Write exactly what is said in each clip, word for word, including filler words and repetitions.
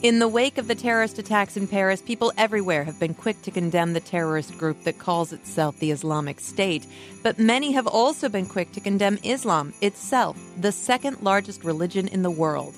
In the wake of the terrorist attacks in Paris, people everywhere have been quick to condemn the terrorist group that calls itself the Islamic State. But many have also been quick to condemn Islam itself, the second largest religion in the world.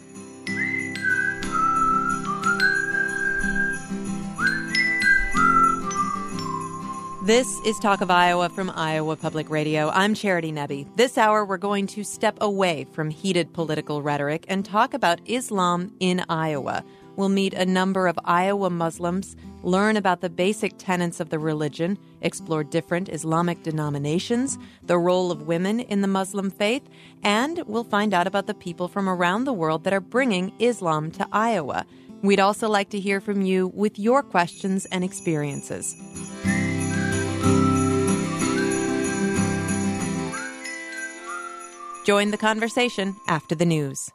This is Talk of Iowa from Iowa Public Radio. I'm Charity Nebbe. This hour, we're going to step away from heated political rhetoric and talk about Islam in Iowa. We'll meet a number of Iowa Muslims, learn about the basic tenets of the religion, explore different Islamic denominations, the role of women in the Muslim faith, and we'll find out about the people from around the world that are bringing Islam to Iowa. We'd also like to hear from you with your questions and experiences. Join the conversation after the news.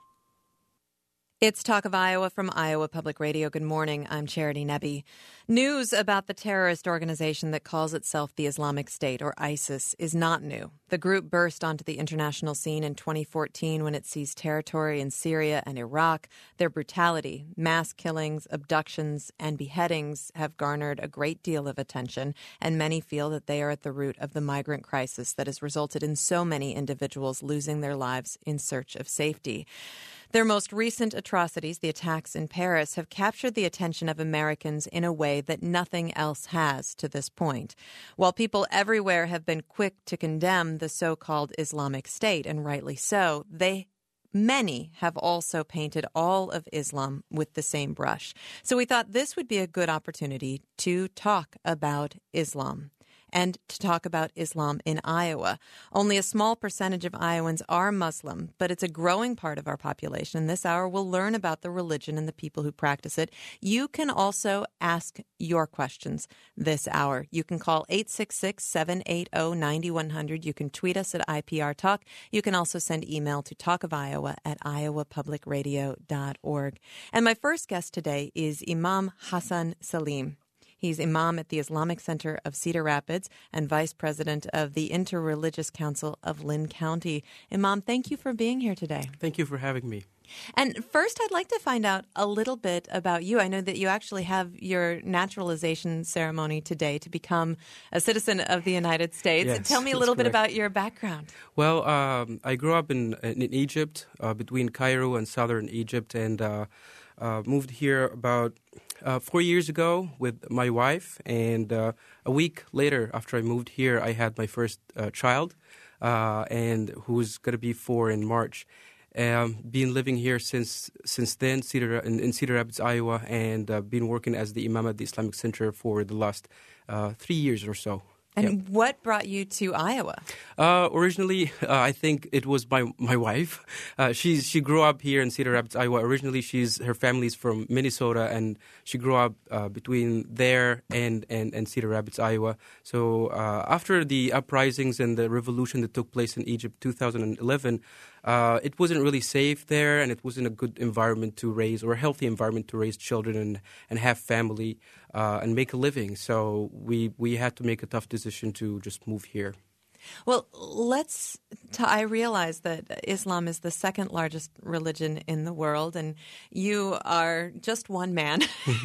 It's Talk of Iowa from Iowa Public Radio. Good morning. I'm Charity Nebbe. News about the terrorist organization that calls itself the Islamic State, or ISIS, is not new. The group burst onto the international scene in twenty fourteen when it seized territory in Syria and Iraq. Their brutality, mass killings, abductions, and beheadings have garnered a great deal of attention, and many feel that they are at the root of the migrant crisis that has resulted in so many individuals losing their lives in search of safety. Their most recent atrocities, the attacks in Paris, have captured the attention of Americans in a way that nothing else has to this point. While people everywhere have been quick to condemn the so-called Islamic State, and rightly so, they Many have also painted all of Islam with the same brush. So we thought this would be a good opportunity to talk about Islam and to talk about Islam in Iowa. Only a small percentage of Iowans are Muslim, but it's a growing part of our population. This hour, we'll learn about the religion and the people who practice it. You can also ask your questions this hour. You can call eight six six, seven eight zero, nine one zero zero. You can tweet us at I P R Talk. You can also send email to talkofiowa at iowa public radio dot org. And my first guest today is Imam Hassan Salim. He's imam at the Islamic Center of Cedar Rapids and vice president of the Interreligious Council of Lynn County. Imam, thank you for being here today. Thank you for having me. And first, I'd like to find out a little bit about you. I know that you actually have your naturalization ceremony today to become a citizen of the United States. Yes, Tell me a little bit correct. about your background. Well, um, I grew up in in Egypt, uh, between Cairo and southern Egypt, and uh, uh, moved here about uh, four years ago with my wife. And uh, a week later, after I moved here, I had my first uh, child, uh, and who's going to be four in March. Um, been living here since since then, Cedar, in, in Cedar Rapids, Iowa, and uh, been working as the imam at the Islamic Center for the last uh, three years or so. And Yep. what brought you to Iowa? Uh, originally, uh, I think it was my my wife. Uh, she's she grew up here in Cedar Rapids, Iowa. Originally, she's her family's from Minnesota, and she grew up uh, between there and, and, and Cedar Rapids, Iowa. So uh, after the uprisings and the revolution that took place in Egypt, two thousand eleven, uh, it wasn't really safe there, and it wasn't a good environment to raise, or a healthy environment to raise children and and have family uh, and make a living. So we we had to make a tough decision to just move here. Well, let's. T- I realize that Islam is the second largest religion in the world, and you are just one man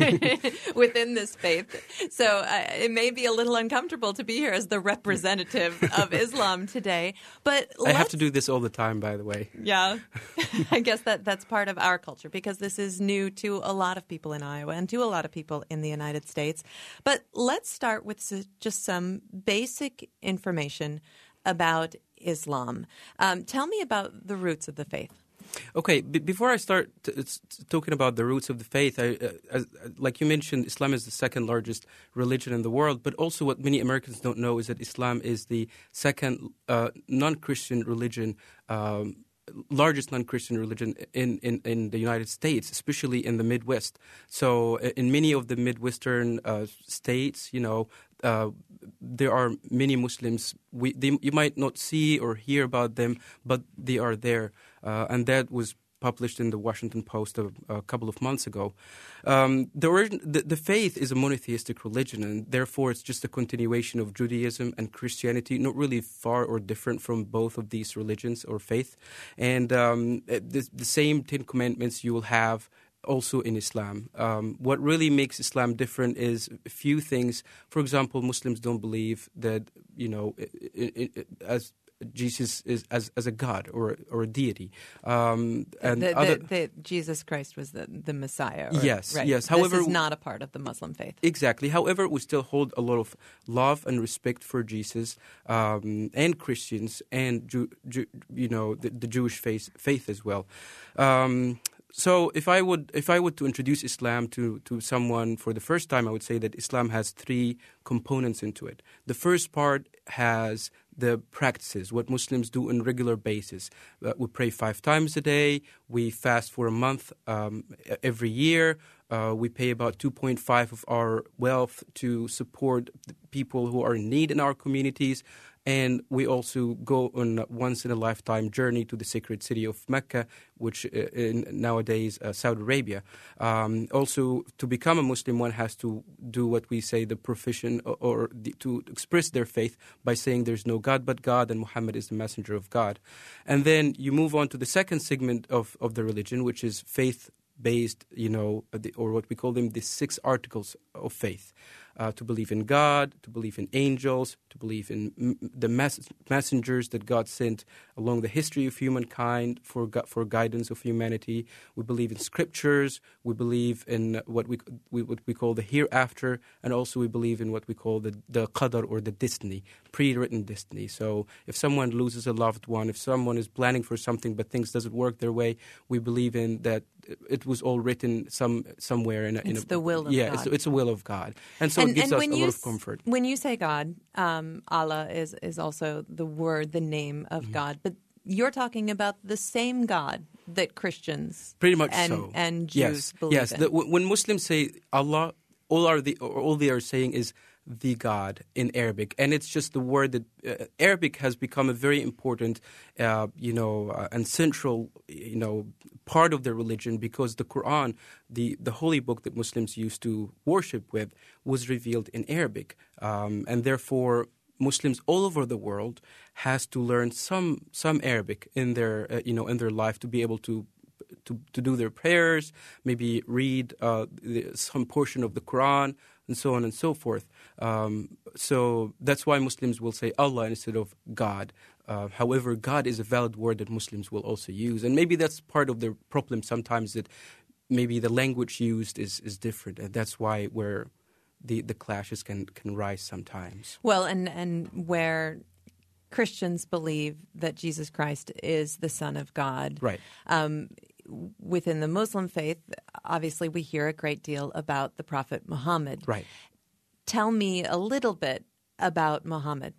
within this faith. So uh, it may be a little uncomfortable to be here as the representative of Islam today. But I have to do this all the time, by the way. Yeah, I guess that that's part of our culture because this is new to a lot of people in Iowa and to a lot of people in the United States. But let's start with s- just some basic information about Islam. Um, tell me about the roots of the faith. Okay, b- before I start t- t- talking about the roots of the faith, I, uh, as, like you mentioned, Islam is the second largest religion in the world. But also what many Americans don't know is that Islam is the second uh, non-Christian religion, um, largest non-Christian religion in, in, in the United States, especially in the Midwest. So in many of the Midwestern uh, states, you know, uh, there are many Muslims. We, they, you might not see or hear about them, but they are there. Uh, and that was published in the Washington Post a, a couple of months ago. Um, the, origin, the, the faith is a monotheistic religion, and therefore it's just a continuation of Judaism and Christianity, not really far or different from both of these religions or faith. And um, the, the same Ten Commandments you will have also in Islam. Um, what really makes Islam different is a few things. For example, Muslims don't believe that, you know, it, it, it, as Jesus is as, as a god or or a deity. Um, and the, the, other, the, Jesus Christ was the, the Messiah. Or, yes, right. yes. However, this is not a part of the Muslim faith. Exactly. However, we still hold a lot of love and respect for Jesus um, and Christians and Jew, Jew, you know the, the Jewish faith faith as well. Um, So if I would if I would to introduce Islam to, to someone for the first time, I would say that Islam has three components into it. The first part has the practices, what Muslims do on a regular basis. Uh, we pray five times a day. We fast for a month um, every year. Uh, we pay about two point five of our wealth to support the people who are in need in our communities. And we also go on a once-in-a-lifetime journey to the sacred city of Mecca, which uh, in nowadays uh, Saudi Arabia. Um, also, to become a Muslim, one has to do what we say the profession, or, or the, to express their faith by saying there's no God but God and Muhammad is the messenger of God. And then you move on to the second segment of, of the religion, which is faith-based, you know, or what we call them the six articles of faith. Uh, to believe in God, to believe in angels, to believe in m- the mess- messengers that God sent along the history of humankind for gu- for guidance of humanity. We believe in scriptures. We believe in what we, we what we call the hereafter, and also we believe in what we call the the qadar, or the destiny, pre-written destiny. So if someone loses a loved one, if someone is planning for something but things doesn't work their way, we believe in that it was all written some somewhere in a, in it's a, the will of yeah, God. it's, it's a will of God, and so and, it gives and us when a you lot of comfort. S- when you say God, um, Allah is is also the word, the name of Mm-hmm. God, but you're talking about the same God that Christians Pretty much and, so. and Jews yes, believe yes. in. The, when Muslims say Allah, all are the all they are saying is the God in Arabic, and it's just the word that uh, Arabic has become a very important, uh, you know, uh, and central, you know, part of their religion, because the Quran, the the holy book that Muslims used to worship with, was revealed in Arabic, um, and therefore Muslims all over the world has to learn some some Arabic in their uh, you know in their life to be able to. To, to do their prayers, maybe read uh, the, some portion of the Quran, and so on and so forth. Um, so that's why Muslims will say Allah instead of God. Uh, however, God is a valid word that Muslims will also use. And maybe that's part of the problem sometimes, that maybe the language used is, is different. And that's why where the, the clashes can, can rise sometimes. Well, and, and where Christians believe that Jesus Christ is the Son of God. Right. Um, within the Muslim faith, obviously we hear a great deal about the Prophet Muhammad. Right. Tell me a little bit about Muhammad.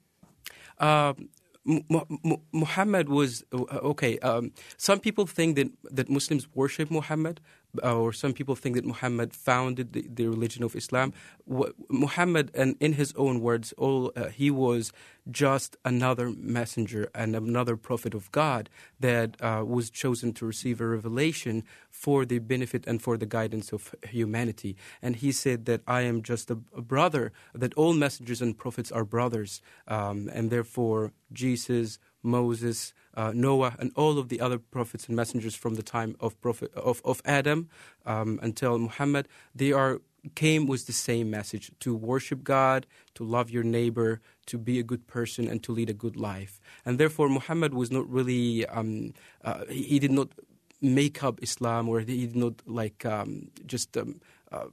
Uh, M- M- Muhammad was, okay, um, some people think that, that Muslims worship Muhammad, uh, or some people think that Muhammad founded the, the religion of Islam. What, Muhammad, and in his own words, all uh, he was just another messenger and another prophet of God that uh, was chosen to receive a revelation for the benefit and for the guidance of humanity. And he said that I am just a, a brother, that all messengers and prophets are brothers, um, and therefore Jesus, Moses, uh, Noah, and all of the other prophets and messengers from the time of prophet of, of Adam um, until Muhammad, they are came with the same message: to worship God, to love your neighbor, to be a good person, and to lead a good life. And therefore, Muhammad was not really um, uh, he, he did not make up Islam, or he did not like um, just um, uh,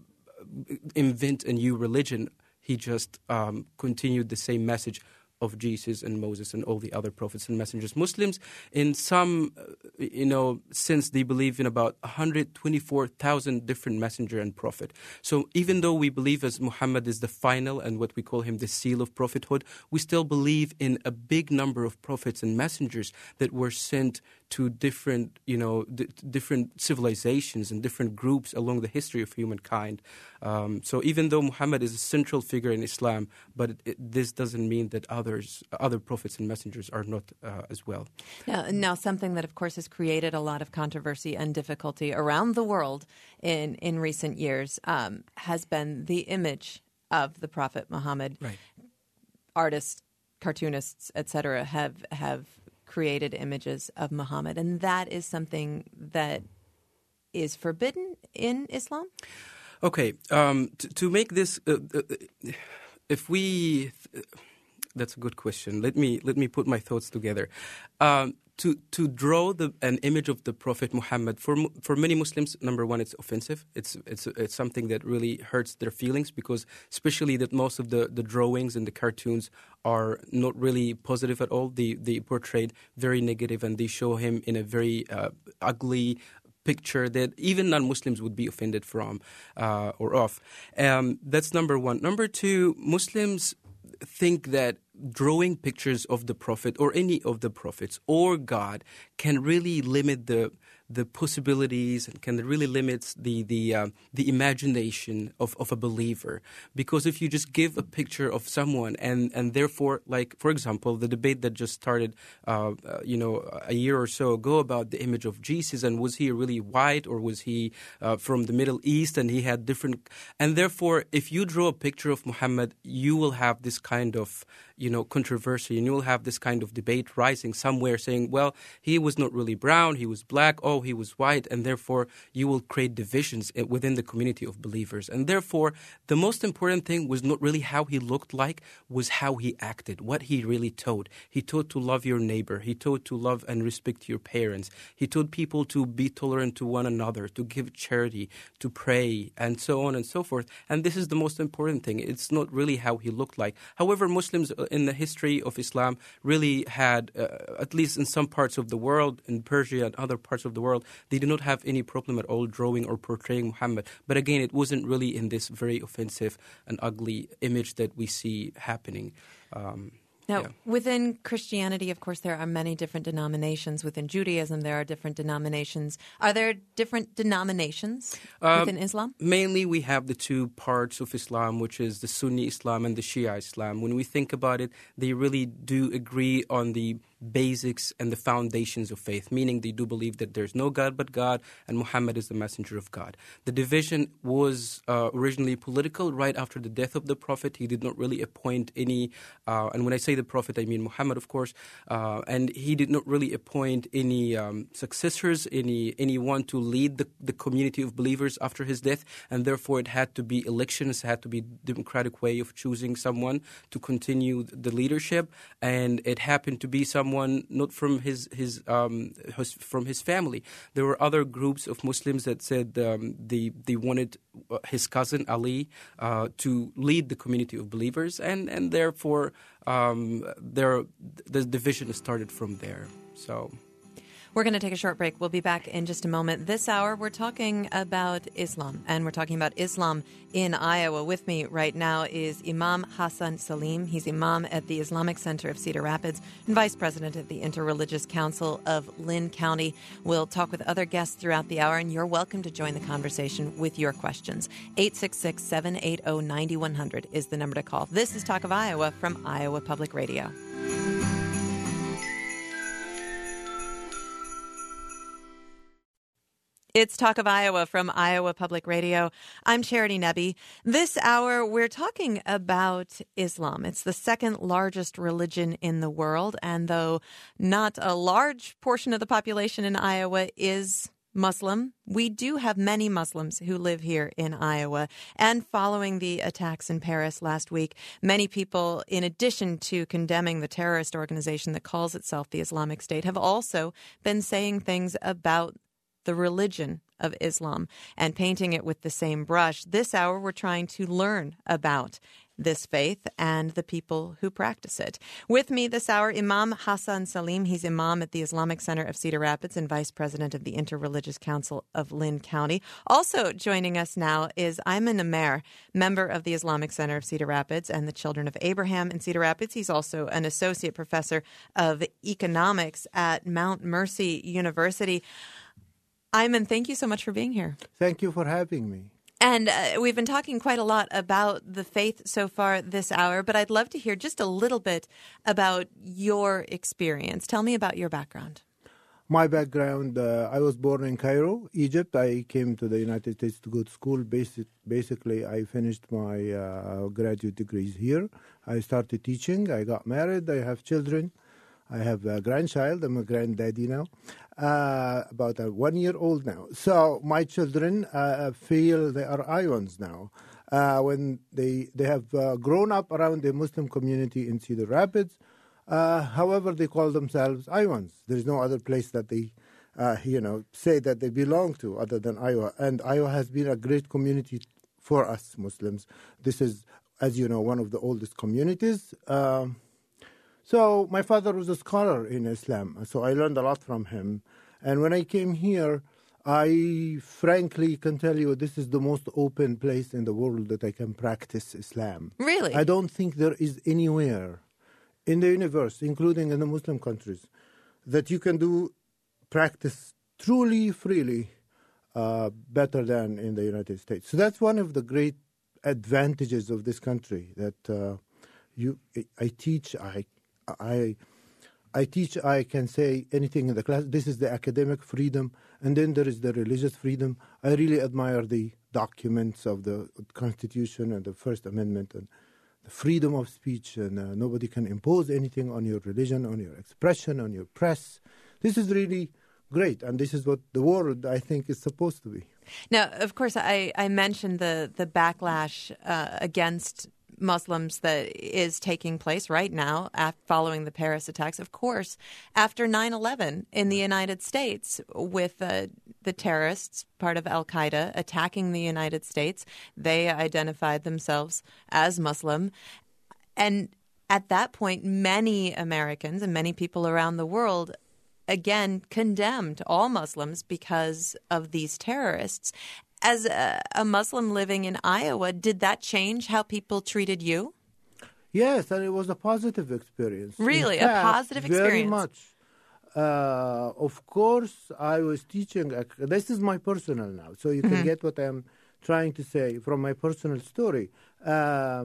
invent a new religion. He just um, continued the same message of Jesus and Moses and all the other prophets and messengers. Muslims, in some, uh, you know, sense, they believe in about one hundred twenty-four thousand different messenger and prophet. So even though we believe as Muhammad is the final and what we call him the seal of prophethood, we still believe in a big number of prophets and messengers that were sent to different, you know, d- different civilizations and different groups along the history of humankind. Um, so even though Muhammad is a central figure in Islam, but it, it, this doesn't mean that others, other prophets and messengers are not uh, as well. Now, now, something that, of course, has created a lot of controversy and difficulty around the world in, in recent years um, has been the image of the Prophet Muhammad. Right. Artists, cartoonists, et cetera, have have created images of Muhammad, and that is something that is forbidden in Islam? Okay, um, to, to make this, uh, uh, if we, uh, that's a good question. Let me let me put my thoughts together. Um, to to draw the, an image of the Prophet Muhammad for for many Muslims, number one, it's offensive. It's it's it's something that really hurts their feelings because, especially that most of the, the drawings and the cartoons are not really positive at all. They they portrayed very negative, and they show him in a very uh, ugly picture that even non-Muslims would be offended from uh, or of. Um, that's number one. Number two, Muslims think that drawing pictures of the Prophet or any of the prophets or God can really limit the the possibilities and can really limit the the uh, the imagination of, of a believer. Because if you just give a picture of someone and, and therefore, like, for example, the debate that just started, uh, uh, you know, a year or so ago about the image of Jesus and was he really white or was he uh, from the Middle East and he had different... And therefore, if you draw a picture of Muhammad, you will have this kind of, you know, controversy and you will have this kind of debate rising somewhere saying, well, he was not really brown, he was black, oh, he was white, and therefore you will create divisions within the community of believers. And therefore, the most important thing was not really how he looked like, was how he acted, what he really taught. He taught to love your neighbor. He taught to love and respect your parents. He taught people to be tolerant to one another, to give charity, to pray, and so on and so forth. And this is the most important thing. It's not really how he looked like. However, Muslims in the history of Islam really had, uh, at least in some parts of the world, in Persia and other parts of the world, they did not have any problem at all drawing or portraying Muhammad. But again, it wasn't really in this very offensive and ugly image that we see happening. Um, Now, yeah. within Christianity, of course, there are many different denominations. Within Judaism, there are different denominations. Are there different denominations Uh, within Islam? Mainly, we have the two parts of Islam, which is the Sunni Islam and the Shia Islam. When we think about it, they really do agree on the basics and the foundations of faith, meaning they do believe that there's no God but God and Muhammad is the messenger of God. The division was uh, originally political. Right after the death of the Prophet, he did not really appoint any, uh, and when I say the Prophet, I mean Muhammad, of course, uh, and he did not really appoint any um, successors, any anyone to lead the, the community of believers after his death, and therefore it had to be elections, it had to be democratic way of choosing someone to continue the leadership, and it happened to be someone One not from his his um his, from his family. There were other groups of Muslims that said um, they they wanted his cousin Ali uh, to lead the community of believers, and and therefore um, there the division started from there. So. We're going to take a short break. We'll be back in just a moment. This hour, we're talking about Islam, and we're talking about Islam in Iowa. With me right now is Imam Hassan Salim. He's Imam at the Islamic Center of Cedar Rapids and Vice President at the Interreligious Council of Lynn County. We'll talk with other guests throughout the hour, and you're welcome to join the conversation with your questions. eight six six, seven eight zero, nine one zero zero is the number to call. This is Talk of Iowa from Iowa Public Radio. It's Talk of Iowa from Iowa Public Radio. I'm Charity Nebbe. This hour, we're talking about Islam. It's the second largest religion in the world, and though not a large portion of the population in Iowa is Muslim, we do have many Muslims who live here in Iowa. And following the attacks in Paris last week, many people, in addition to condemning the terrorist organization that calls itself the Islamic State, have also been saying things about the religion of Islam and painting it with the same brush. This hour, we're trying to learn about this faith and the people who practice it. With me this hour, Imam Hassan Salim. He's Imam at the Islamic Center of Cedar Rapids and Vice President of the Interreligious Council of Lynn County. Also joining us now is Ayman Amer, member of the Islamic Center of Cedar Rapids and the Children of Abraham in Cedar Rapids. He's also an associate professor of economics at Mount Mercy University. Ayman, thank you so much for being here. Thank you for having me. And uh, we've been talking quite a lot about the faith so far this hour, but I'd love to hear just a little bit about your experience. Tell me about your background. My background, uh, I was born in Cairo, Egypt. I came to the United States to go to school. Basic, basically, I finished my uh, graduate degrees here. I started teaching. I got married. I have children. I have a grandchild. I'm a granddaddy now, uh, about a one year old now. So my children uh, feel they are Iowans now. Uh, when they they have uh, grown up around the Muslim community in Cedar Rapids, uh, however, they call themselves Iowans. There is no other place that they, uh, you know, say that they belong to other than Iowa. And Iowa has been a great community for us Muslims. This is, as you know, one of the oldest communities. Um, so my father was a scholar in Islam, so I learned a lot from him. And when I came here, I frankly can tell you this is the most open place in the world that I can practice Islam. Really? I don't think there is anywhere in the universe, including in the Muslim countries, that you can do practice truly, freely, uh, better than in the United States. So that's one of the great advantages of this country, that uh, you, I teach, I, I, I teach, I can say anything in the class. This is the academic freedom, and then there is the religious freedom. I really admire the documents of the Constitution and the First Amendment and the freedom of speech, and uh, nobody can impose anything on your religion, on your expression, on your press. This is really great, and this is what the world, I think, is supposed to be. Now, of course, I, I mentioned the, the backlash uh, against Muslims that is taking place right now after, following the Paris attacks. Of course, after nine eleven in the United States, with uh, the terrorists, part of Al-Qaeda, attacking the United States, they identified themselves as Muslim. And at that point, many Americans and many people around the world again condemned all Muslims because of these terrorists. As a, a Muslim living in Iowa, did that change how people treated you? Yes, and it was a positive experience. Really, In fact, a positive experience? Very much. Uh, of course, I was teaching. A, this is my personal now, so you can mm-hmm. get what I'm trying to say from my personal story. Uh,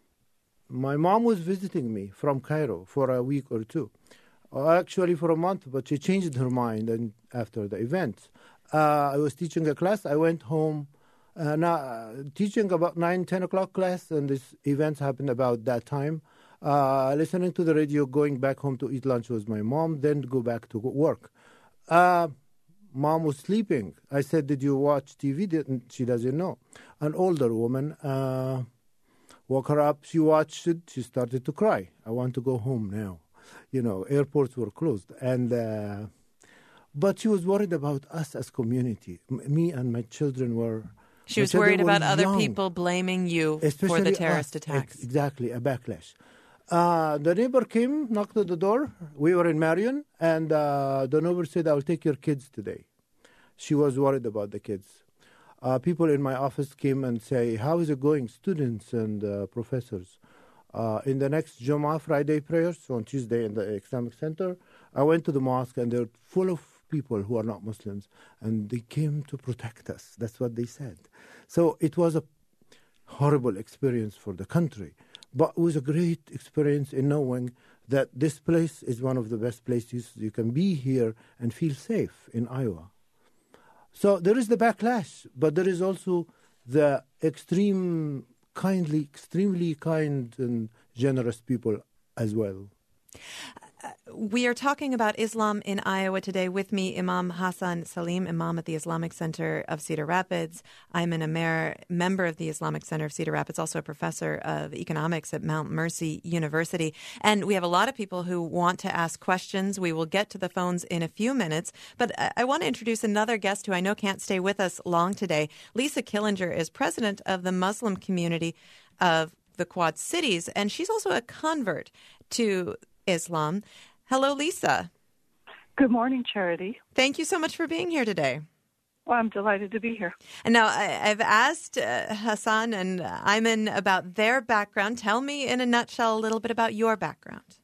my mom was visiting me from Cairo for a week or two. Actually, for a month, but she changed her mind and after the events. Uh, I was teaching a class. I went home, uh, now, uh, teaching about nine, ten o'clock class, and this events happened about that time. Uh, listening to the radio, going back home to eat lunch with my mom, then go back to work. Uh, mom was sleeping. I said, "Did you watch T V?" Didn't, she doesn't know. An older woman uh, woke her up. She watched it. She started to cry. I want to go home now. You know, airports were closed, and uh, but she was worried about us as community. M- me and my children were. She was worried about other young, people blaming you for the terrorist us, attacks. Ex- exactly, a backlash. Uh, the neighbor came, knocked at the door. We were in Marion, and uh, the neighbor said, "I'll take your kids today." She was worried about the kids. Uh, people in my office came and say, "How is it going?" Students and uh, professors. Uh, in the next Jummah Friday prayers on Tuesday in the Islamic Center, I went to the mosque, and they're full of people who are not Muslims, and they came to protect us. That's what they said. So it was a horrible experience for the country, but it was a great experience in knowing that this place is one of the best places you can be here and feel safe in Iowa. So there is the backlash, but there is also the extreme kindly, extremely kind and generous people as well. Uh, we are talking about Islam in Iowa today. With me, Imam Hassan Salim, Imam at the Islamic Center of Cedar Rapids. I'm an Amer, member of the Islamic Center of Cedar Rapids, also a professor of economics at Mount Mercy University. And we have a lot of people who want to ask questions. We will get to the phones in a few minutes. But I, I want to introduce another guest who I know can't stay with us long today. Lisa Killinger is president of the Muslim community of the Quad Cities, and she's also a convert to Islam. Hello, Lisa. Good morning, Charity. Thank you so much for being here today. Well, I'm delighted to be here. And now I, I've asked uh, Hassan and Ayman about their background. Tell me in a nutshell a little bit about your background.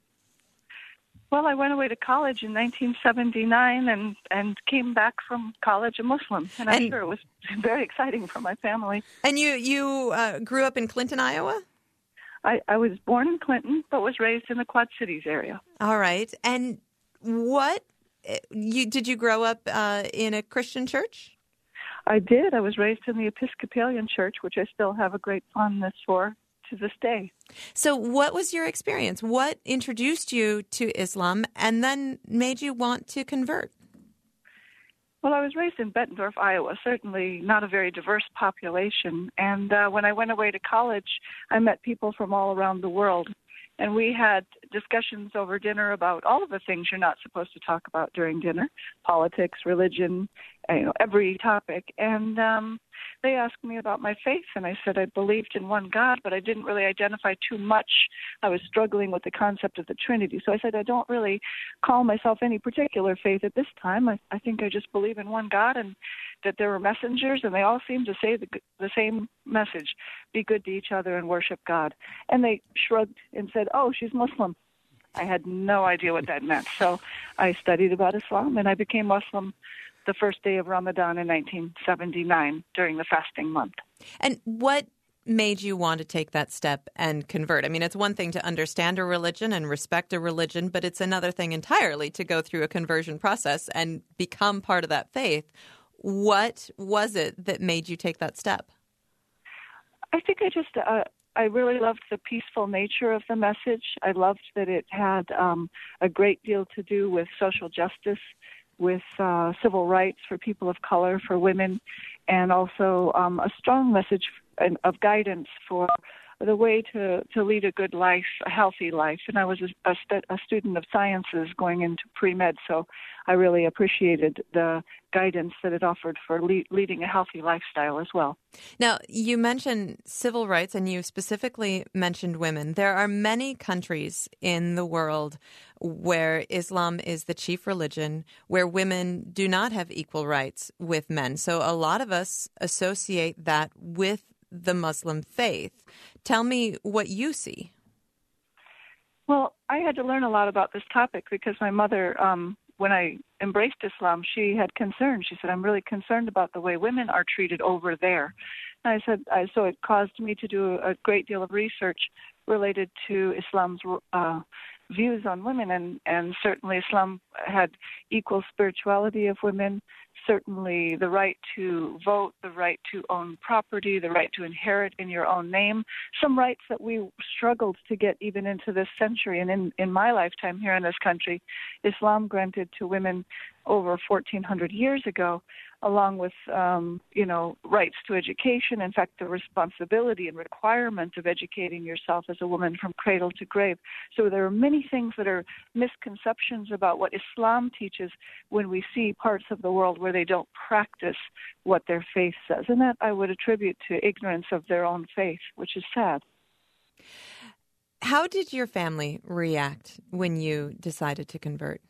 Well, I went away to college in nineteen seventy-nine and, and came back from college a Muslim. And I'm and, sure it was very exciting for my family. And you, you uh, grew up in Clinton, Iowa? I, I was born in Clinton, but was raised in the Quad Cities area. All right. And what, you did you grow up uh, in a Christian church? I did. I was raised in the Episcopalian Church, which I still have a great fondness for to this day. So what was your experience? What introduced you to Islam and then made you want to convert? Well, I was raised in Bettendorf, Iowa, certainly not a very diverse population. And uh, when I went away to college, I met people from all around the world. And we had discussions over dinner about all of the things you're not supposed to talk about during dinner, politics, religion, you know, every topic. And um, they asked me about my faith, and I said I believed in one God, but I didn't really identify too much. I was struggling with the concept of the Trinity. So I said I don't really call myself any particular faith at this time. I, I think I just believe in one God and that there were messengers, and they all seem to say the, the same message, be good to each other and worship God. And they shrugged and said, oh, she's Muslim. I had no idea what that meant. So I studied about Islam, and I became Muslim the first day of Ramadan in nineteen seventy-nine during the fasting month. And what made you want to take that step and convert? I mean, it's one thing to understand a religion and respect a religion, but it's another thing entirely to go through a conversion process and become part of that faith. What was it that made you take that step? I think I just, uh, I really loved the peaceful nature of the message. I loved that it had um, a great deal to do with social justice, with uh, civil rights for people of color, for women, and also um, a strong message of guidance for the way to, to lead a good life, a healthy life. And I was a, a, st- a student of sciences going into pre-med, so I really appreciated the guidance that it offered for le- leading a healthy lifestyle as well. Now, you mentioned civil rights, and you specifically mentioned women. There are many countries in the world where Islam is the chief religion, where women do not have equal rights with men. So a lot of us associate that with the Muslim faith. Tell me what you see. Well, I had to learn a lot about this topic because my mother, um, when I embraced Islam, she had concerns. She said, I'm really concerned about the way women are treated over there. And I said, I, so it caused me to do a great deal of research related to Islam's uh, views on women. And, and certainly Islam had equal spirituality of women, certainly the right to vote, the right to own property, the right to inherit in your own name, some rights that we struggled to get even into this century. And in, in my lifetime here in this country, Islam granted to women over fourteen hundred years ago, along with, um, you know, rights to education. In fact, the responsibility and requirement of educating yourself as a woman from cradle to grave. So there are many things that are misconceptions about what Islam teaches when we see parts of the world where they don't practice what their faith says. And that I would attribute to ignorance of their own faith, which is sad. How did your family react when you decided to convert?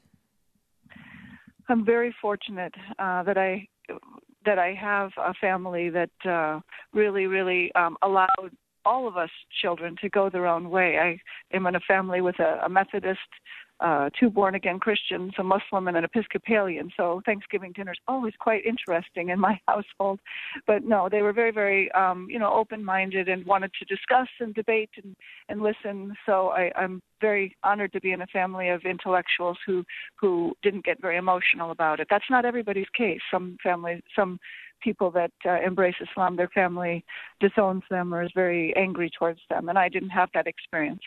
I'm very fortunate uh, that I that I have a family that uh, really, really um, allowed all of us children to go their own way. I am in a family with a, a Methodist, uh, two born-again Christians, a Muslim, and an Episcopalian. So Thanksgiving dinner is always quite interesting in my household. But no, they were very, very, um, you know, open-minded and wanted to discuss and debate and, and listen. So I, I'm very honored to be in a family of intellectuals who, who didn't get very emotional about it. That's not everybody's case. Some families, some people that uh, embrace Islam, their family disowns them or is very angry towards them. And I didn't have that experience.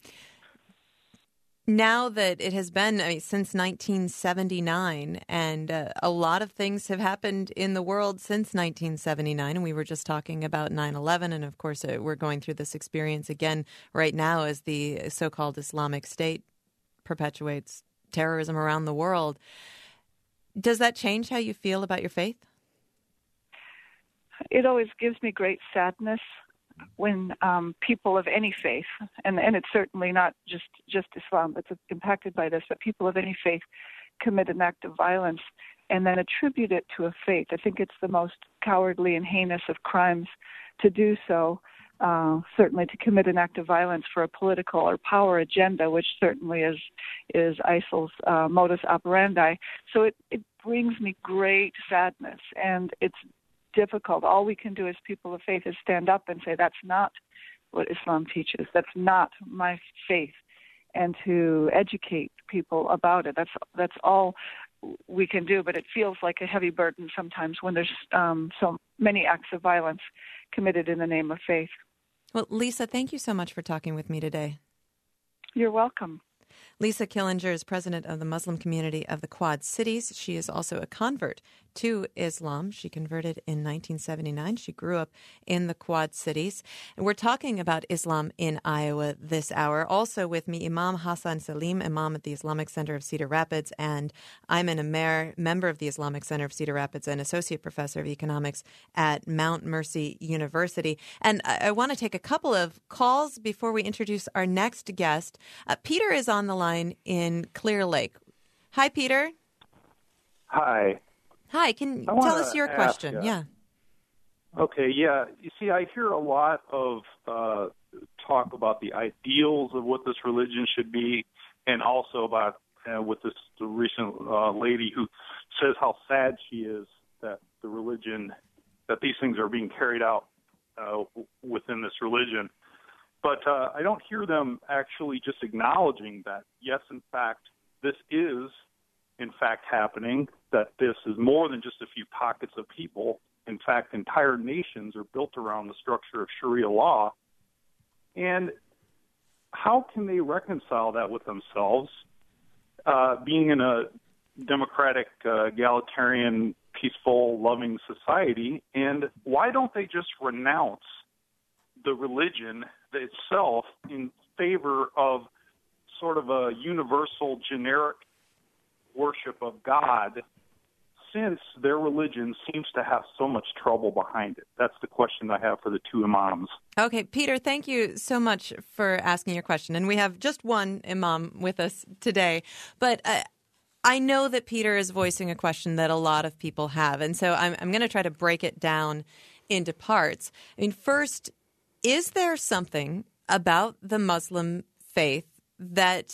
Now that it has been I mean, since nineteen seventy-nine, and uh, a lot of things have happened in the world since nineteen seventy-nine, and we were just talking about nine eleven, and of course uh, we're going through this experience again right now as the so-called Islamic State perpetuates terrorism around the world. Does that change how you feel about your faith? It always gives me great sadness when um, people of any faith, and, and it's certainly not just, just Islam that's impacted by this, but people of any faith commit an act of violence and then attribute it to a faith. I think it's the most cowardly and heinous of crimes to do so, uh, certainly to commit an act of violence for a political or power agenda, which certainly is is ISIL's uh, modus operandi. So it, it brings me great sadness, and it's difficult. All we can do as people of faith is stand up and say, that's not what Islam teaches. That's not my faith. And to educate people about it. That's that's all we can do. But it feels like a heavy burden sometimes when there's um, so many acts of violence committed in the name of faith. Well, Lisa, thank you so much for talking with me today. You're welcome. Lisa Killinger is president of the Muslim community of the Quad Cities. She is also a convert to Islam. She converted in nineteen seventy-nine. She grew up in the Quad Cities. And we're talking about Islam in Iowa this hour. Also with me, Imam Hassan Salim, Imam at the Islamic Center of Cedar Rapids, and Ayman Amer, member of the Islamic Center of Cedar Rapids and associate professor of economics at Mount Mercy University. And I, I want to take a couple of calls before we introduce our next guest. Uh, Peter is on the line in Clear Lake. Hi, Peter. Hi. Hi, can you I tell wanna us your ask, question? uh, Yeah. Okay, yeah. You see, I hear a lot of uh, talk about the ideals of what this religion should be, and also about uh, with this the recent uh, lady who says how sad she is that the religion, that these things are being carried out uh, within this religion. But uh, I don't hear them actually just acknowledging that, yes, in fact, this is, in fact, happening, that this is more than just a few pockets of people. In fact, entire nations are built around the structure of Sharia law. And how can they reconcile that with themselves, uh, being in a democratic, uh, egalitarian, peaceful, loving society? And why don't they just renounce the religion itself in favor of sort of a universal, generic worship of God, since their religion seems to have so much trouble behind it? That's the question I have for the two imams. Okay, Peter, thank you so much for asking your question. And we have just one imam with us today. But uh, I know that Peter is voicing a question that a lot of people have. And so I'm, I'm going to try to break it down into parts. I mean, first, is there something about the Muslim faith that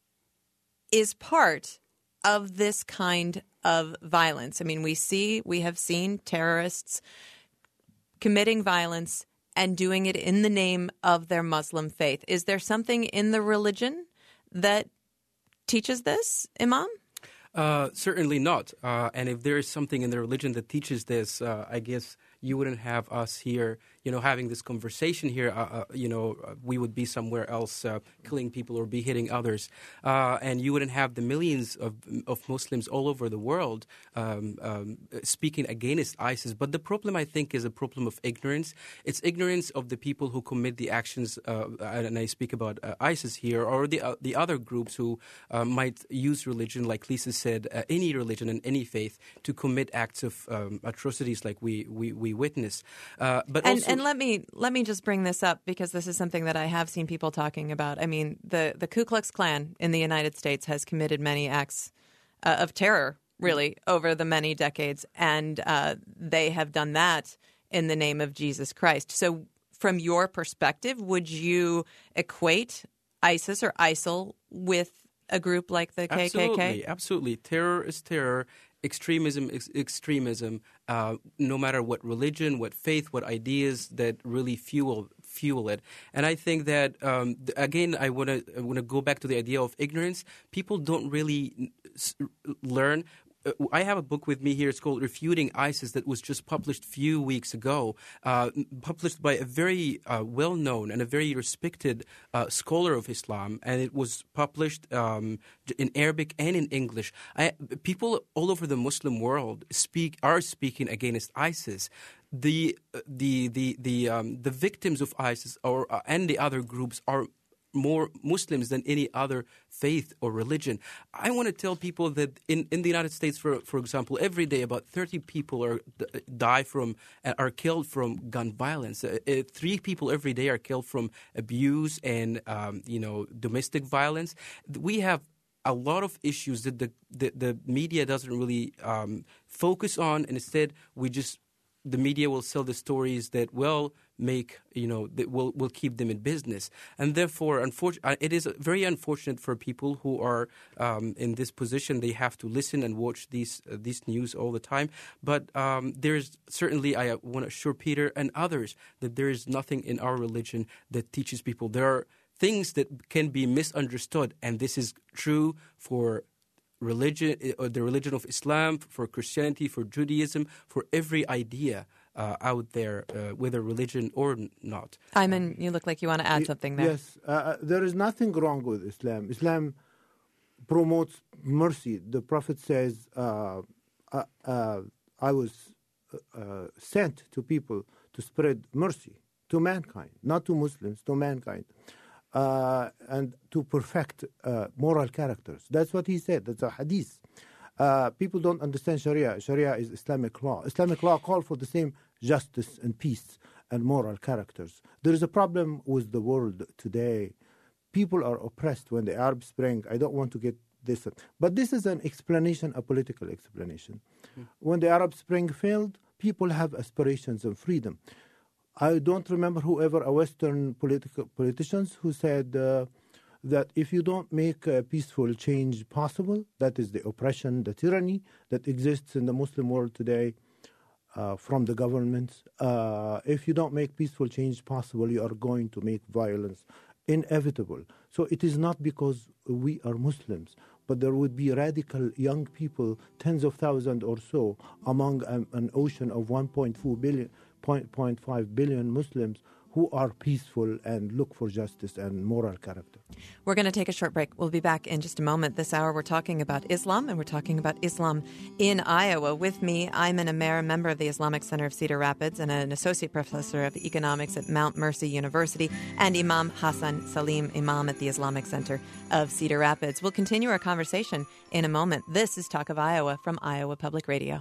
is part of this kind of violence? I mean, we see, we have seen terrorists committing violence and doing it in the name of their Muslim faith. Is there something in the religion that teaches this, Imam? Uh, certainly not. Uh, and if there is something in the religion that teaches this, uh, I guess you wouldn't have us here, you know, having this conversation here. Uh, uh, you know, uh, we would be somewhere else uh, killing people or beheading others. Uh, and you wouldn't have the millions of of Muslims all over the world um, um, speaking against ISIS. But the problem, I think, is a problem of ignorance. It's ignorance of the people who commit the actions, uh, and I speak about uh, ISIS here, or the uh, the other groups who uh, might use religion, like Lisa said, uh, any religion and any faith, to commit acts of um, atrocities like we we, we witness. Uh, but and, also, and let me let me just bring this up, because this is something that I have seen people talking about. I mean, the, the Ku Klux Klan in the United States has committed many acts uh, of terror, really, over the many decades, and uh, they have done that in the name of Jesus Christ. So from your perspective, would you equate ISIS or ISIL with a group like the K K K? Absolutely, absolutely. Terror is terror. Extremism is extremism, uh, no matter what religion, what faith, what ideas that really fuel fuel it. And I think that, um, again, I want to I want to go back to the idea of ignorance. People don't really learn. I have a book with me here. It's called Refuting ISIS, that was just published a few weeks ago, uh, published by a very uh, well-known and a very respected uh, scholar of Islam, and it was published um, in Arabic and in English. I, people all over the Muslim world speak are speaking against ISIS. The the the the um, the victims of ISIS or uh, and the other groups are more Muslims than any other faith or religion. I want to tell people that in, in the United States, for for example, every day about thirty people are die from are killed from gun violence. Uh, uh, three people every day are killed from abuse and um, you know domestic violence. We have a lot of issues that the the, the media doesn't really um, focus on, and instead we just the media will sell the stories that will make, you know, that will will keep them in business. And therefore, unfortunately, it is very unfortunate for people who are um, in this position. They have to listen and watch these uh, these news all the time. But um, there's certainly, I want to assure Peter and others that there is nothing in our religion that teaches people. There are things that can be misunderstood, and this is true for religion, or the religion of Islam, for Christianity, for Judaism, for every idea. uh, out there uh, whether religion or not. Ayman, you look like you want to add something there. Yes, uh, there is nothing wrong with Islam. Islam promotes mercy. The Prophet says, uh, uh, uh, I was uh, sent to people to spread mercy to mankind, not to Muslims, to mankind, uh, and to perfect uh, moral characters. That's what he said. That's a hadith. Uh, people don't understand Sharia. Sharia is Islamic law. Islamic law calls for the same justice and peace and moral characters. There is a problem with the world today. People are oppressed when the Arab Spring. I don't want to get this, but this is an explanation, a political explanation. Mm. When the Arab Spring failed, people have aspirations and freedom. I don't remember whoever, a Western political politicians who said uh, that if you don't make a peaceful change possible, that is the oppression, the tyranny that exists in the Muslim world today uh, from the governments, uh, if you don't make peaceful change possible, you are going to make violence inevitable. So it is not because we are Muslims, but there would be radical young people, tens of thousands or so, among um, an ocean of one point four billion, zero point five billion Muslims who are peaceful and look for justice and moral character. We're going to take a short break. We'll be back in just a moment. This hour we're talking about Islam, and we're talking about Islam in Iowa. With me, Ayman Amer, member of the Islamic Center of Cedar Rapids and an associate professor of economics at Mount Mercy University, and Imam Hassan Salim, imam at the Islamic Center of Cedar Rapids. We'll continue our conversation in a moment. This is Talk of Iowa from Iowa Public Radio.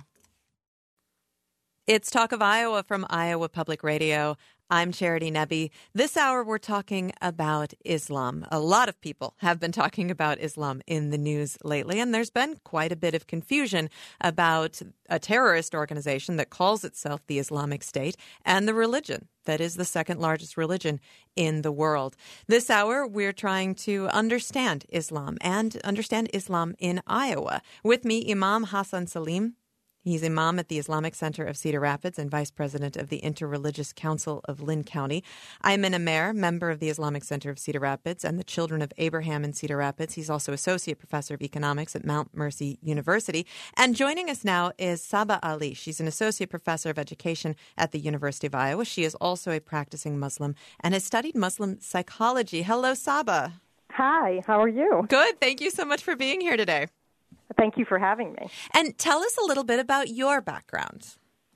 It's Talk of Iowa from Iowa Public Radio. I'm Charity Nebbe. This hour, we're talking about Islam. A lot of people have been talking about Islam in the news lately, and there's been quite a bit of confusion about a terrorist organization that calls itself the Islamic State and the religion that is the second largest religion in the world. This hour, we're trying to understand Islam and understand Islam in Iowa. With me, Imam Hassan Salim. He's imam at the Islamic Center of Cedar Rapids and vice president of the Interreligious Council of Lynn County. Ayman Amer, member of the Islamic Center of Cedar Rapids and the Children of Abraham in Cedar Rapids. He's also associate professor of economics at Mount Mercy University. And joining us now is Saba Ali. She's an associate professor of education at the University of Iowa. She is also a practicing Muslim and has studied Muslim psychology. Hello, Saba. Hi, how are you? Good. Thank you so much for being here today. Thank you for having me. And tell us a little bit about your background.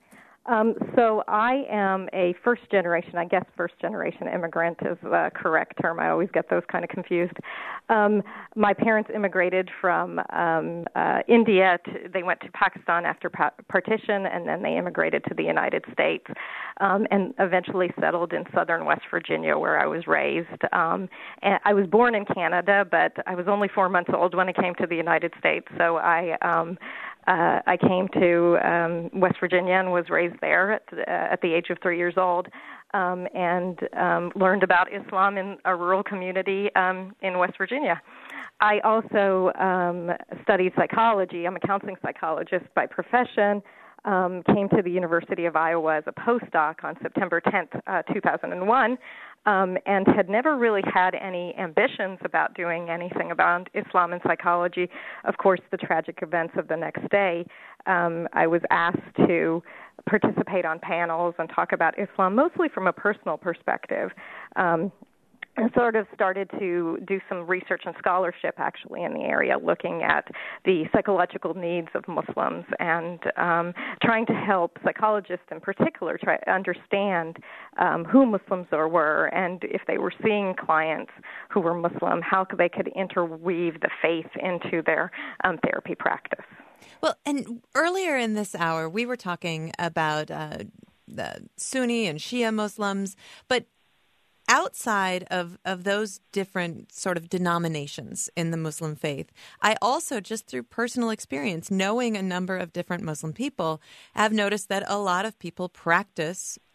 Um, so I am a first-generation, I guess first-generation immigrant is the correct term. I always get those kind of confused. Um, my parents immigrated from um, uh, India. To, they went to Pakistan after pa- partition, and then they immigrated to the United States um, and eventually settled in southern West Virginia, where I was raised. Um, and I was born in Canada, but I was only four months old when I came to the United States, so I... Um, Uh, I came to um, West Virginia and was raised there at the, uh, at the age of three years old um, and um, learned about Islam in a rural community um, in West Virginia. I also um, studied psychology. I'm a counseling psychologist by profession. Um, came to the University of Iowa as a postdoc on September tenth, uh, two thousand one, um, and had never really had any ambitions about doing anything about Islam and psychology. Of course, the tragic events of the next day, um, I was asked to participate on panels and talk about Islam, mostly from a personal perspective. Um, And sort of started to do some research and scholarship actually in the area, looking at the psychological needs of Muslims and um, trying to help psychologists in particular try to understand um, who Muslims are, were and if they were seeing clients who were Muslim, how they could interweave the faith into their um, therapy practice. Well, and earlier in this hour, we were talking about uh, the Sunni and Shia Muslims, but outside of, of those different sort of denominations in the Muslim faith, I also, just through personal experience, knowing a number of different Muslim people, have noticed that a lot of people practice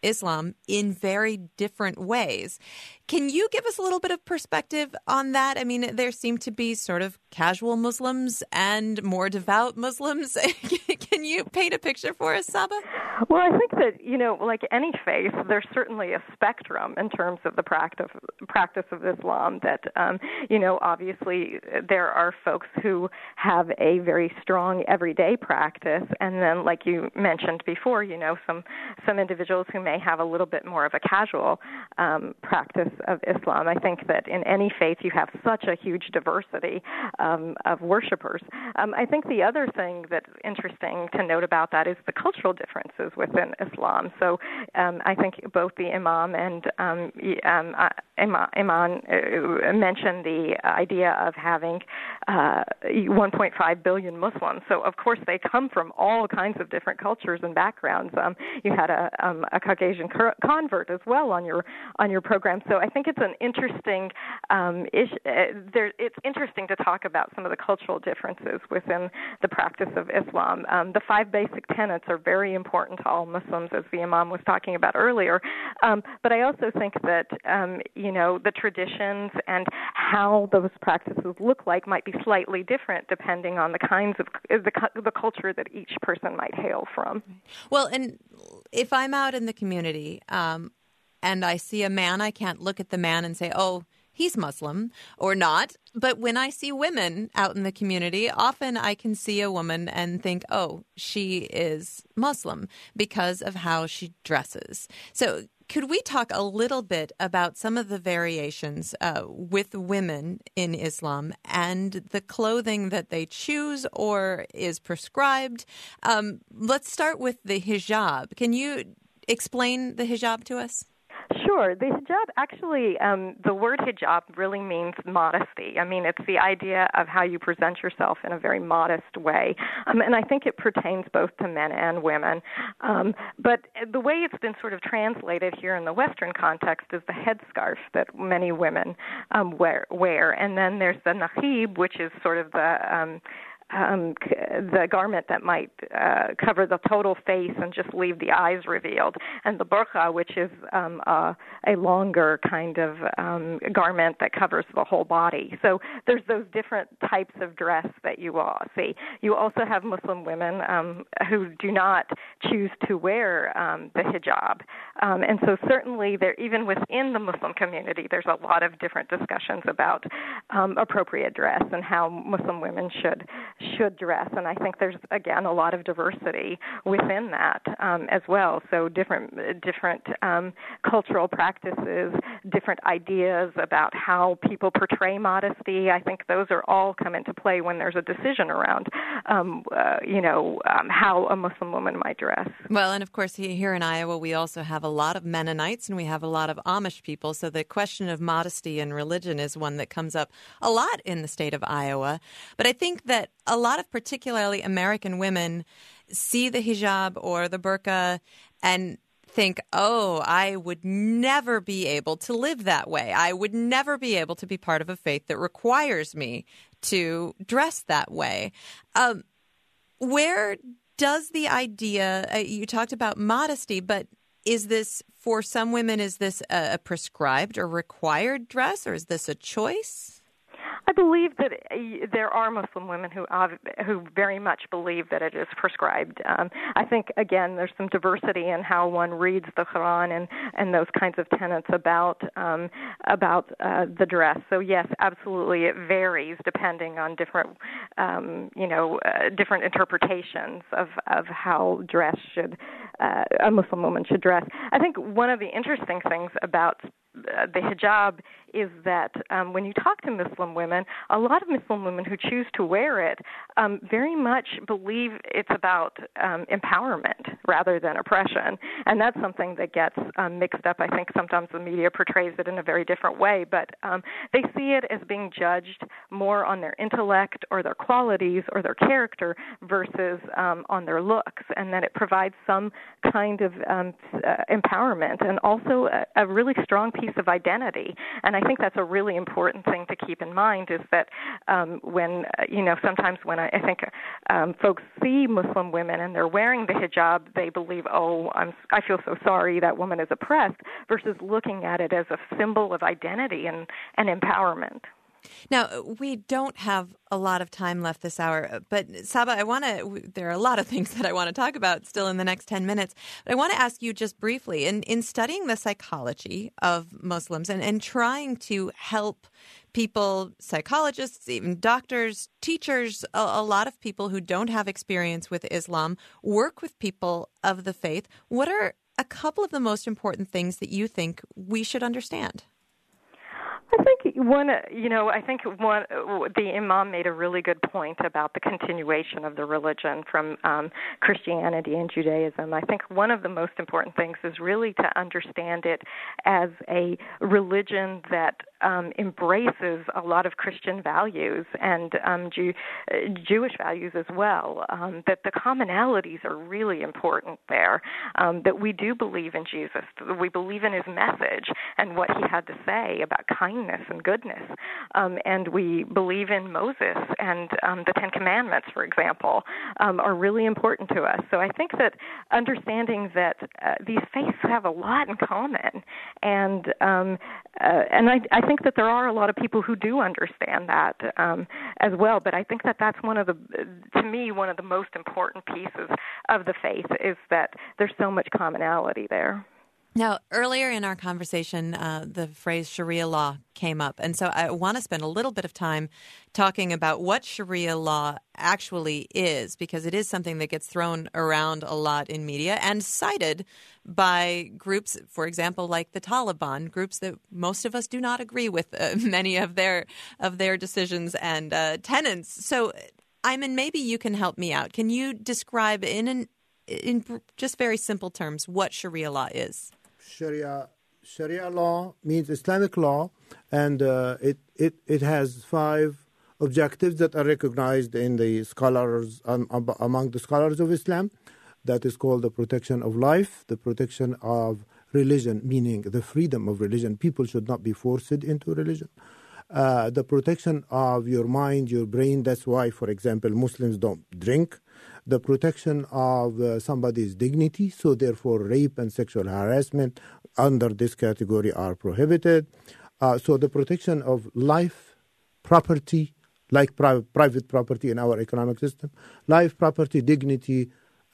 Islam in very different ways. Can you give us a little bit of perspective on that? I mean, there seem to be sort of casual Muslims and more devout Muslims. Can you paint a picture for us, Saba? Well, I think that, you know, like any faith, there's certainly a spectrum in terms of the practice practice of Islam that, um, you know, obviously there are folks who have a very strong everyday practice, and then, like you mentioned before, you know, some, some individuals who may have a little bit more of a casual um, practice of Islam. I think that in any faith you have such a huge diversity um, of worshipers. Um, I think the other thing that's interesting to note about that is the cultural differences within Islam. So um, I think both the Imam and um, um, uh, Imam, Imam uh, mentioned the idea of having uh, one point five billion Muslims. So of course they come from all kinds of different cultures and backgrounds. Um, you had a, um, a Caucasian convert as well on your on your program. So I think it's an interesting um, ish, uh, there, it's interesting to talk about some of the cultural differences within the practice of Islam. Um, the five basic tenets are very important to all Muslims, as the Imam was talking about earlier. Um, but I also think that um, you know the traditions and how those practices look like might be slightly different depending on the kinds of the, the culture that each person might hail from. Well, and if I'm out in the community um, and I see a man, I can't look at the man and say, oh, he's Muslim or not. But when I see women out in the community, often I can see a woman and think, oh, she is Muslim because of how she dresses. So could we talk a little bit about some of the variations uh, with women in Islam and the clothing that they choose or is prescribed? Um, let's start with the hijab. Can you explain the hijab to us? Sure. The hijab, actually, um, the word hijab really means modesty. I mean, it's the idea of how you present yourself in a very modest way. Um, and I think it pertains both to men and women. Um, but the way it's been sort of translated here in the Western context is the headscarf that many women um, wear, wear. And then there's the naqib, which is sort of the... Um, Um, the garment that might uh, cover the total face and just leave the eyes revealed, and the burqa, which is um, uh, a longer kind of um, garment that covers the whole body. So there's those different types of dress that you all see. You also have Muslim women um, who do not choose to wear um, the hijab, um, and so certainly there, even within the Muslim community, there's a lot of different discussions about um, appropriate dress and how Muslim women should should dress, and I think there's, again, a lot of diversity within that um, as well. So different different um, cultural practices, different ideas about how people portray modesty. I think those are all come into play when there's a decision around, um, uh, you know, um, how a Muslim woman might dress. Well, and of course, here in Iowa, we also have a lot of Mennonites and we have a lot of Amish people. So the question of modesty and religion is one that comes up a lot in the state of Iowa. But I think that a lot of particularly American women see the hijab or the burqa and think, oh, I would never be able to live that way. I would never be able to be part of a faith that requires me to dress that way. Um, where does the idea, uh, you talked about modesty, but is this, for some women, is this a, a prescribed or required dress, or is this a choice? I believe that uh, there are Muslim women who uh, who very much believe that it is prescribed. Um, I think, again, there's some diversity in how one reads the Quran and, and those kinds of tenets about um, about uh, the dress. So yes, absolutely, it varies depending on different um, you know uh, different interpretations of, of how dress should uh, a Muslim woman should dress. I think one of the interesting things about Uh, the hijab is that um, when you talk to Muslim women, a lot of Muslim women who choose to wear it um, very much believe it's about um, empowerment rather than oppression. And that's something that gets um, mixed up. I think sometimes the media portrays it in a very different way, but um, they see it as being judged more on their intellect or their qualities or their character versus um, on their looks, and that it provides some kind of um, uh, empowerment and also a, a really strong piece of identity. And I think that's a really important thing to keep in mind is that um, when, uh, you know, sometimes when I, I think um, folks see Muslim women and they're wearing the hijab, they believe, oh, I'm, I feel so sorry that woman is oppressed, versus looking at it as a symbol of identity and, and empowerment. Now, we don't have a lot of time left this hour, but Saba, I want to, there are a lot of things that I want to talk about still in the next ten minutes, but I want to ask you just briefly, in, in studying the psychology of Muslims and, and trying to help people, psychologists, even doctors, teachers, a, a lot of people who don't have experience with Islam, work with people of the faith, what are a couple of the most important things that you think we should understand? I think one, you know, I think one, the Imam made a really good point about the continuation of the religion from um, Christianity and Judaism. I think one of the most important things is really to understand it as a religion that um, embraces a lot of Christian values and um, Jew, uh, Jewish values as well, um, that the commonalities are really important there, um, that we do believe in Jesus, we believe in his message and what he had to say about kindness and goodness, um, and we believe in Moses and um, the Ten Commandments, for example, um, are really important to us. So I think that understanding that uh, these faiths have a lot in common, and um, uh, and I, I think that there are a lot of people who do understand that um, as well. But I think that that's one of the, to me, one of the most important pieces of the faith is that there's so much commonality there. Now, earlier in our conversation, uh, the phrase Sharia law came up. And so I want to spend a little bit of time talking about what Sharia law actually is, because it is something that gets thrown around a lot in media and cited by groups, for example, like the Taliban, groups that most of us do not agree with uh, many of their of their decisions and uh, tenets. So, Ayman, maybe you can help me out. Can you describe in an in just very simple terms what Sharia law is? Sharia Sharia law means Islamic law, and uh, it, it it has five objectives that are recognized in the scholars um, among the scholars of Islam. That is called the protection of life, the protection of religion, meaning the freedom of religion. People should not be forced into religion. Uh, the protection of your mind, your brain. That's why, for example, Muslims don't drink. The protection of uh, somebody's dignity, so therefore rape and sexual harassment under this category are prohibited. Uh, so the protection of life, property, like pri- private property in our economic system, life, property, dignity,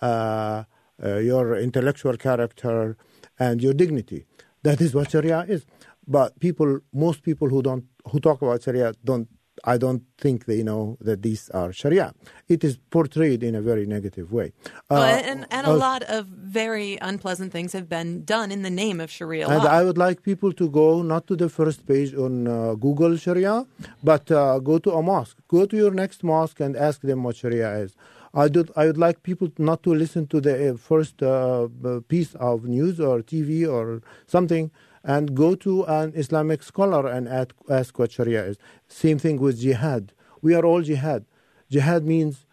uh, uh, your intellectual character, and your dignity. That is what Sharia is. But people, most people who don't who talk about Sharia don't. I don't think they know that these are Sharia. It is portrayed in a very negative way. Uh, well, and and a uh, lot of very unpleasant things have been done in the name of Sharia law. And I would like people to go not to the first page on uh, Google Sharia, but uh, go to a mosque. Go to your next mosque and ask them what Sharia is. I, do, I would like people not to listen to the uh, first uh, piece of news or T V or something, and go to an Islamic scholar and ask, ask what Sharia is. Same thing with jihad. We are all jihad. Jihad means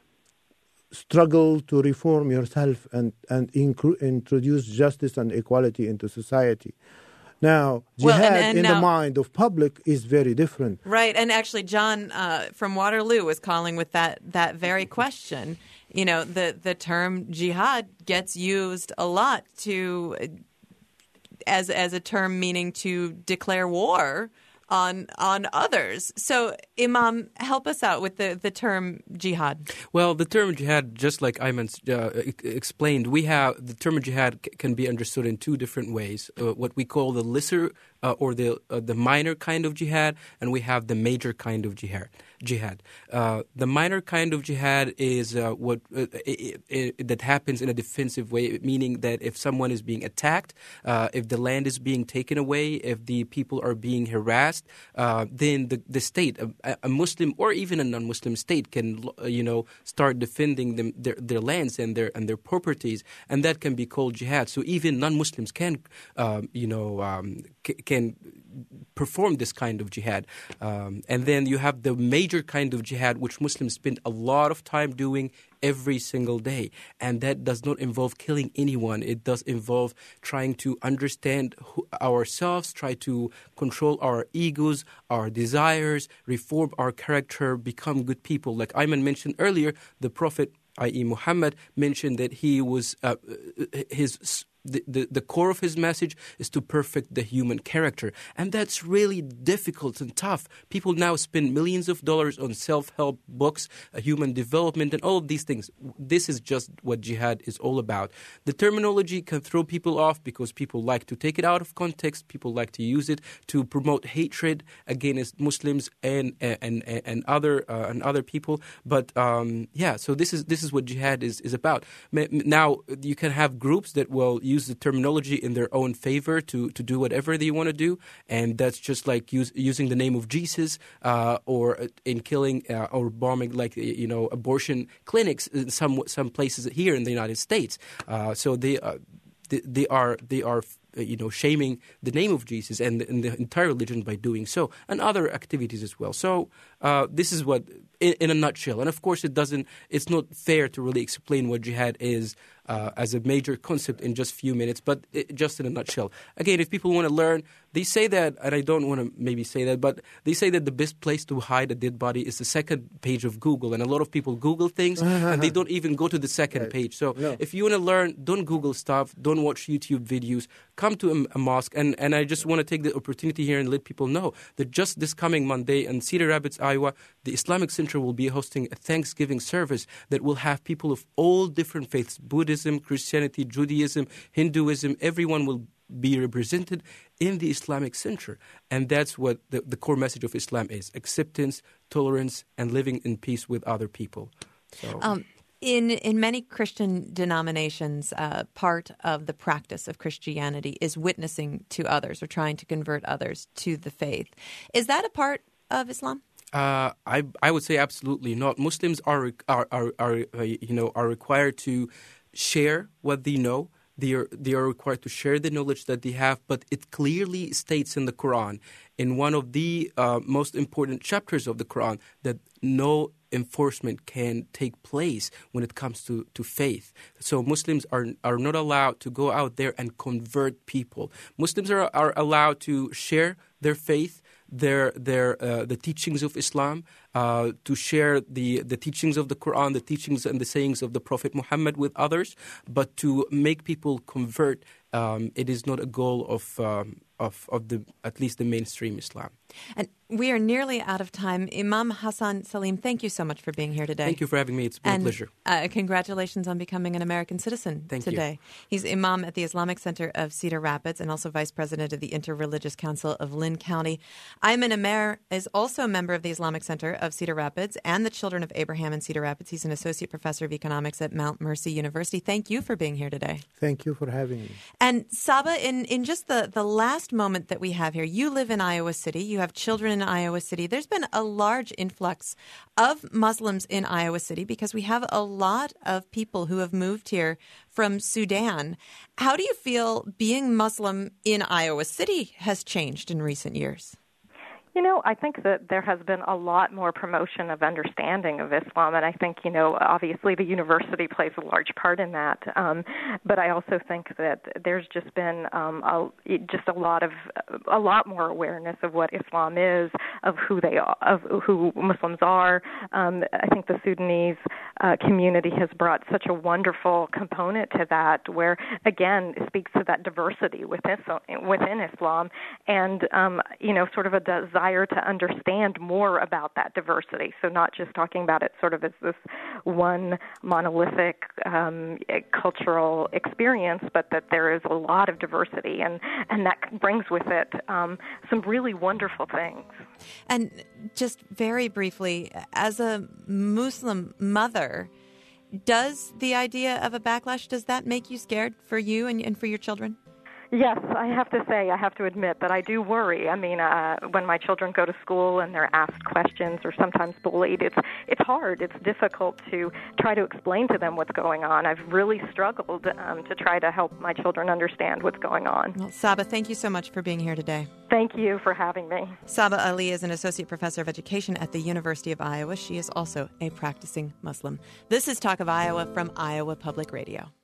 struggle to reform yourself and, and incru- introduce justice and equality into society. Now, jihad well, and, and in now, the mind of public is very different. Right, and actually John uh, from Waterloo was calling with that, that very question. You know, the, the term jihad gets used a lot to... as as a term meaning to declare war on on others. So, Imam, help us out with the, the term jihad. Well, the term jihad, just like Ayman uh, explained, we have the term jihad c- can be understood in two different ways. Uh, what we call the lesser uh, or the uh, the minor kind of jihad, and we have the major kind of jihad. Jihad. Uh, the minor kind of jihad is uh, what uh, it, it, that happens in a defensive way, meaning that if someone is being attacked, uh, if the land is being taken away, if the people are being harassed, uh, then the, the state, a, a Muslim or even a non-Muslim state, can uh, you know start defending them, their, their lands and their and their properties, and that can be called jihad. So even non-Muslims can uh, you know um, c- can perform this kind of jihad. Um, and then you have the major kind of jihad, which Muslims spend a lot of time doing every single day. And that does not involve killing anyone. It does involve trying to understand who, ourselves, try to control our egos, our desires, reform our character, become good people. Like Ayman mentioned earlier, the Prophet, that is. Muhammad, mentioned that he was uh, his The, the, the core of his message is to perfect the human character. And that's really difficult and tough. People now spend millions of dollars on self-help books, uh, human development, and all of these things. This is just what jihad is all about. The terminology can throw people off because people like to take it out of context. People like to use it to promote hatred against Muslims and and and, and other uh, and other people. But um, yeah, so this is this is what jihad is, is about. Now you can have groups that will use the terminology in their own favor to, to do whatever they want to do, and that's just like use, using the name of Jesus uh, or in killing uh, or bombing, like you know, abortion clinics in some some places here in the United States. Uh, so they, uh, they they are they are you know shaming the name of Jesus and, and the entire religion by doing so, and other activities as well. So uh, this is what, in, in a nutshell. And of course, it doesn't. It's not fair to really explain what jihad is Uh, as a major concept in just a few minutes, but it, just in a nutshell. Again, if people want to learn, they say that, and I don't want to maybe say that, but they say that the best place to hide a dead body is the second page of Google, and a lot of people Google things, and they don't even go to the second Right. page. So No. if you want to learn, don't Google stuff, don't watch YouTube videos, come to a, a mosque, and, and I just want to take the opportunity here and let people know that just this coming Monday in Cedar Rapids, Iowa, the Islamic Center will be hosting a Thanksgiving service that will have people of all different faiths, Buddhism, Christianity, Judaism, Hinduism, everyone will be represented in the Islamic Center. And that's what the, the core message of Islam is: acceptance, tolerance, and living in peace with other people. So, um, in in many Christian denominations, uh, part of the practice of Christianity is witnessing to others or trying to convert others to the faith. Is that a part of Islam? Uh, I I would say absolutely not. Muslims are are are, are uh, you know are required to share what they know. They are they are required to share the knowledge that they have. But it clearly states in the Quran, in one of the uh, most important chapters of the Quran, that no enforcement can take place when it comes to, to faith. So Muslims are are not allowed to go out there and convert people. Muslims are are allowed to share their faith, their their uh, the teachings of Islam, uh, to share the, the teachings of the Quran, the teachings and the sayings of the Prophet Muhammad with others, but to make people convert, um, it is not a goal of um, of of the at least the mainstream Islam. And we are nearly out of time. Imam Hassan Salim, thank you so much for being here today. Thank you for having me. It's been and, a pleasure. Uh, congratulations on becoming an American citizen Thank today. you. He's Imam at the Islamic Center of Cedar Rapids and also Vice President of the Interreligious Council of Lynn County. Ayman Amer is also a member of the Islamic Center of Cedar Rapids and the Children of Abraham in Cedar Rapids. He's an Associate Professor of Economics at Mount Mercy University. Thank you for being here today. Thank you for having me. And Saba, in, in just the, the last moment that we have here, you live in Iowa City. You have children in Iowa City. There's been a large influx of Muslims in Iowa City because we have a lot of people who have moved here from Sudan. How do you feel being Muslim in Iowa City has changed in recent years? You know, I think that there has been a lot more promotion of understanding of Islam, and I think, you know, obviously the university plays a large part in that. Um, but I also think that there's just been um, a, just a lot of a lot more awareness of what Islam is, of who they are, of who Muslims are. Um, I think the Sudanese uh, community has brought such a wonderful component to that, where again it speaks to that diversity within within Islam, and um, you know, sort of a desire to understand more about that diversity. So not just talking about it sort of as this one monolithic um, cultural experience, but that there is a lot of diversity, and, and that brings with it um, some really wonderful things. And just very briefly, as a Muslim mother, does the idea of a backlash, does that make you scared for you and, and for your children? Yes, I have to say, I have to admit that I do worry. I mean, uh, when my children go to school and they're asked questions or sometimes bullied, it's it's hard. It's difficult to try to explain to them what's going on. I've really struggled um, to try to help my children understand what's going on. Well, Saba, thank you so much for being here today. Thank you for having me. Saba Ali is an associate professor of education at the University of Iowa. She is also a practicing Muslim. This is Talk of Iowa from Iowa Public Radio.